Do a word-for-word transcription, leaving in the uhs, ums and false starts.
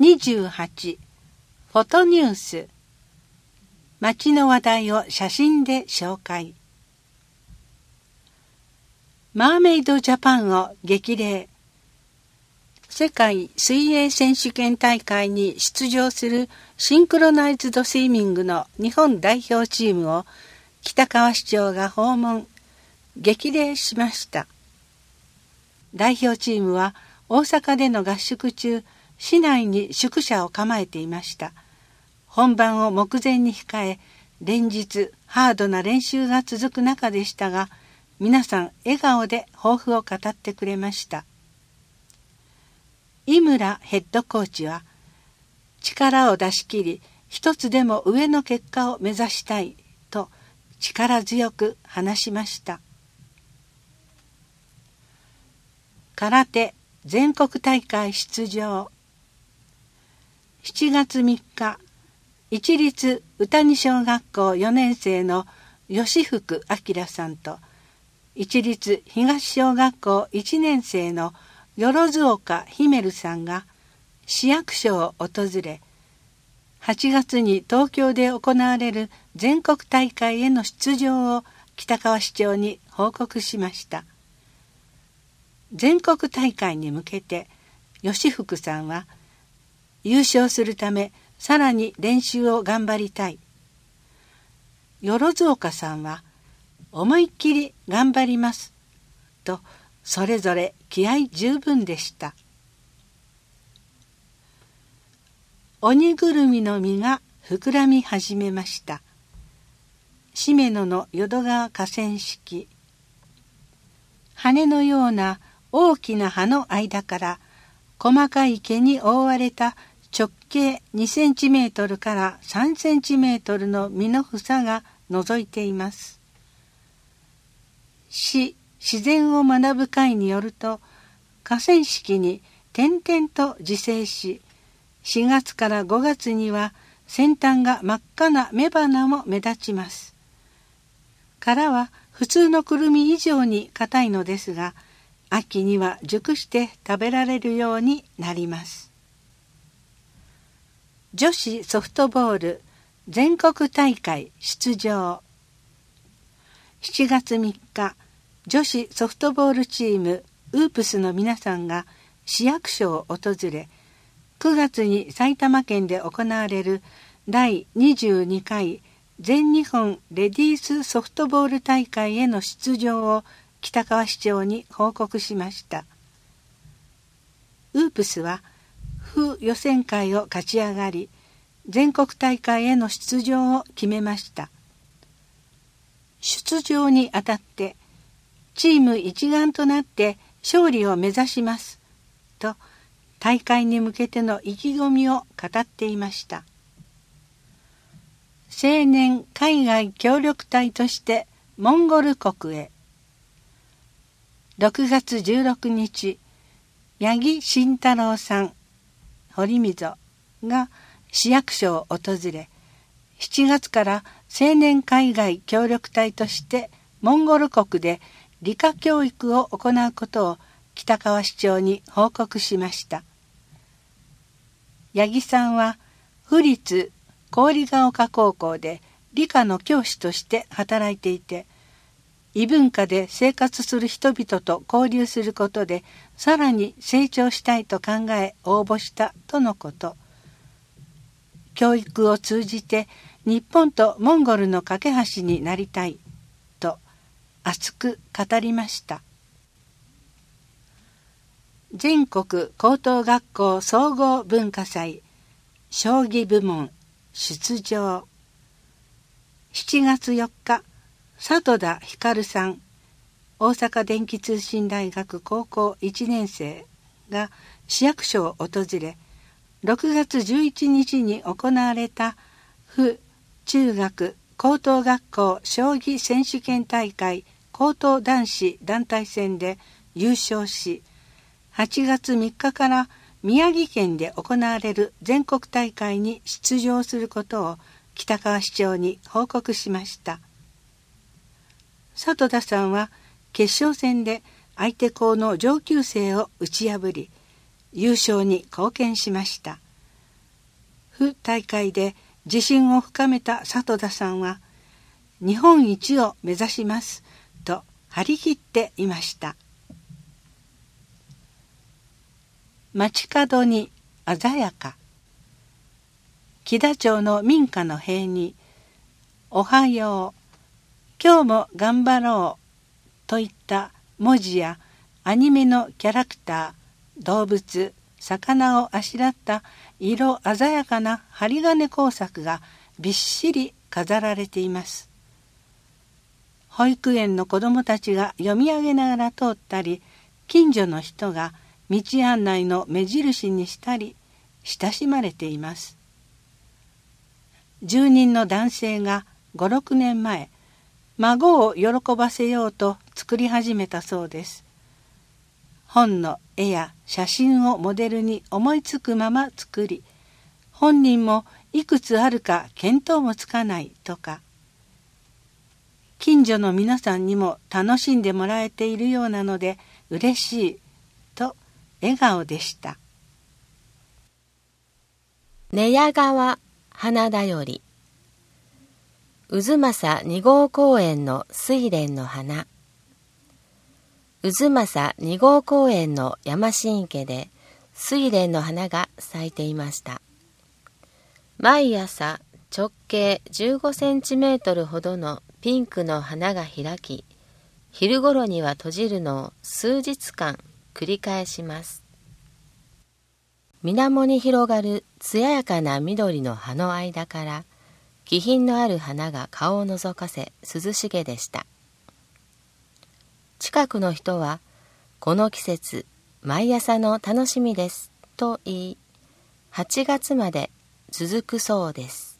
にじゅうはちフォトニュース。街の話題を写真で紹介。マーメイドジャパンを激励。世界水泳選手権大会に出場するシンクロナイズドスイミングの日本代表チームを北川市長が訪問、激励しました。代表チームは大阪での合宿中、市内に宿舎を構えていました。本番を目前に控え、連日ハードな練習が続く中でしたが、皆さん笑顔で抱負を語ってくれました。井村ヘッドコーチは、力を出し切り、一つでも上の結果を目指したいと力強く話しました。空手全国大会出場。しちがつみっか、市立宇谷小学校よねん生の吉福明さんと、市立東小学校いちねん生の万岡ひめるさんが市役所を訪れ、はちがつに東京で行われる全国大会への出場を北川市長に報告しました。全国大会に向けて吉福さんは、優勝するためさらに練習を頑張りたい。万岡さんは、思いっきり頑張りますと、それぞれ気合十分でした。鬼ぐるみの実が膨らみ始めました。しめのの淀川河川敷。羽のような大きな葉の間から細かい毛に覆われた直径にセンチメートルからさんセンチメートルの実の房が覗いています。市自然を学ぶ会によると、河川敷に点々と自生し、しがつからごがつには先端が真っ赤な雌花も目立ちます。殻は普通のくるみ以上に硬いのですが、秋には熟して食べられるようになります。女子ソフトボール全国大会出場。しちがつみっか、女子ソフトボールチームウープスの皆さんが市役所を訪れ、くがつに埼玉県で行われるだいにじゅうにかい全日本レディースソフトボール大会への出場を北川市長に報告しました。ウープスは府予選会を勝ち上がり、全国大会への出場を決めました。出場にあたってチーム一丸となって勝利を目指しますと、大会に向けての意気込みを語っていました。青年海外協力隊としてモンゴル国へ。ろくがつじゅうろくにち、八木慎太郎さん、堀溝が市役所を訪れ、しちがつから青年海外協力隊としてモンゴル国で理科教育を行うことを北川市長に報告しました。八木さんは府立郡ヶ丘高校で理科の教師として働いていて、異文化で生活する人々と交流することでさらに成長したいと考え応募したとのこと。教育を通じて日本とモンゴルの架け橋になりたいと熱く語りました。全国高等学校総合文化祭将棋部門出場。しちがつよっか、里田光さん、大阪電気通信大学高校いちねん生が市役所を訪れ、ろくがつじゅういちにちに行われた府中学高等学校将棋選手権大会高等男子団体戦で優勝し、はちがつみっかから宮城県で行われる全国大会に出場することを北川市長に報告しました。里田さんは決勝戦で相手校の上級生を打ち破り、優勝に貢献しました。 府大会で自信を深めた里田さんは、日本一を目指しますと張り切っていました。街角に鮮やか。木田町の民家の塀に、おはよう、今日も頑張ろうといった文字やアニメのキャラクター、動物、魚をあしらった色鮮やかな針金工作がびっしり飾られています。保育園の子どもたちが読み上げながら通ったり、近所の人が道案内の目印にしたり、親しまれています。住人の男性がご、ろくねんまえ、孫を喜ばせようと作り始めたそうです。本の絵や写真をモデルに思いつくまま作り、本人もいくつあるか見当もつかないとか、近所の皆さんにも楽しんでもらえているようなので嬉しいと笑顔でした。 寝屋川花だより。渦政に号公園の睡蓮の花。渦政に号公園の山新池で睡蓮の花が咲いていました。毎朝直径じゅうごセンチメートルほどのピンクの花が開き、昼ごろには閉じるのを数日間繰り返します。水面に広がる艶やかな緑の葉の間から、気品のある花が顔を覗かせ涼しげでした。近くの人は、この季節、毎朝の楽しみですと言い、はちがつまで続くそうです。